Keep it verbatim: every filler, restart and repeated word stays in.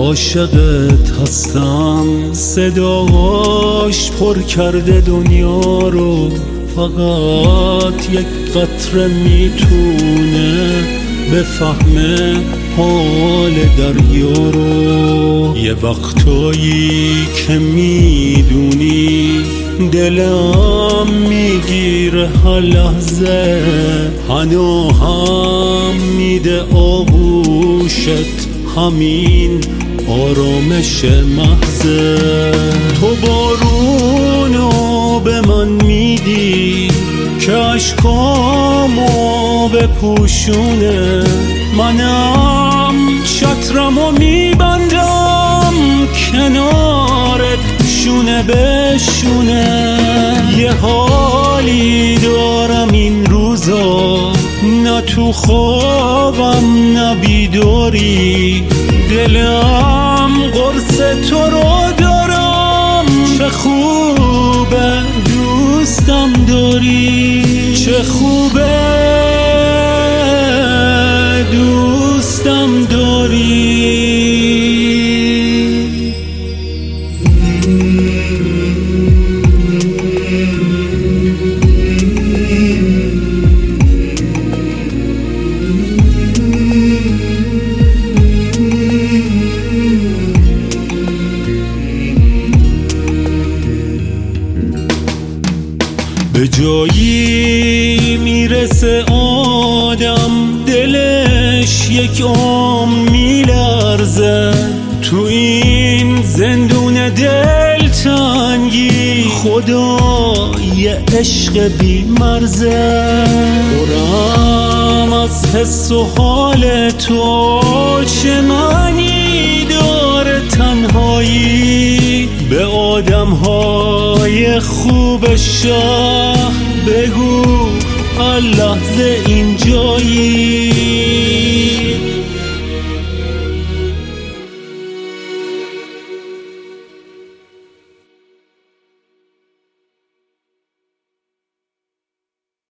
عاشقت هستم، صداش پر کرده دنیا رو، فقط یک قطره میتونه بفهمه حال دریا رو. یه وقتایی که میدونی دلم میگیره هر لحظه، هنو هم میده آغوشت همین آرامش محضه. تو بارونو به من میدی که عشقامو بپوشونه، منم چترمو میبندم کنارت شونه به شونه. یه حالی دارم این روزا، نه تو خوابم نه بیداری، دلم قرص تو رو دارم. چه خوبه دوستم داری، چه خوبه دوستم داری. به جایی میرسه آدم دلش یک عمر میلرزه، تو این زندون دلتنگی خدا یه عشق بی مرزه. پرم از حس و حال تو، چه معنی داره تنهایی؟ به آدم های خوب شهر بگو اللحظه اینجایی.